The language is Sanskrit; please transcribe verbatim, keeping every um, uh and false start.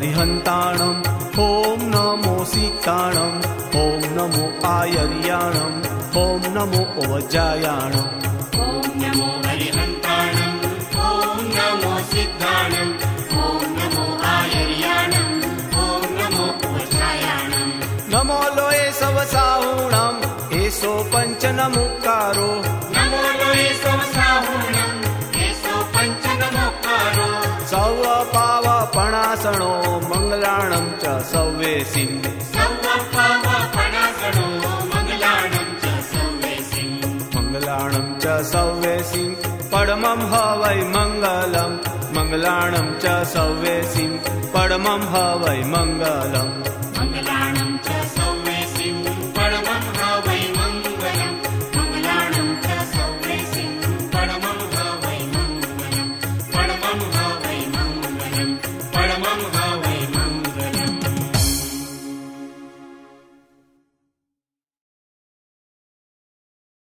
अरिहन्ताणम् ॐ नमो सीताणम् ॐ नमो आयर्याणम् ॐ नमो वज्रायाणम् ॐ नमो अरिहन्ताणम् ॐ नमो सिद्धाणम् ॐ नमो आयर्याणम् ॐ नमो वज्रायाणम् नमो लोये सवसाहुणम् एषो पञ्चनमुक्कारो नमो लोये सवसाहुणम् एषो पञ्चनमुक्कारो सौवपावपणासनो मङ्गलाणं च सव्येसिम् सौवपावपणासनो मङ्गलाणं च सव्येसिम् मङ्गलाणं च सव्येसिम् परमं हवै मङ्गलम् मङ्गलाणं च सव्येसिम् परमं हवै मङ्गलम्।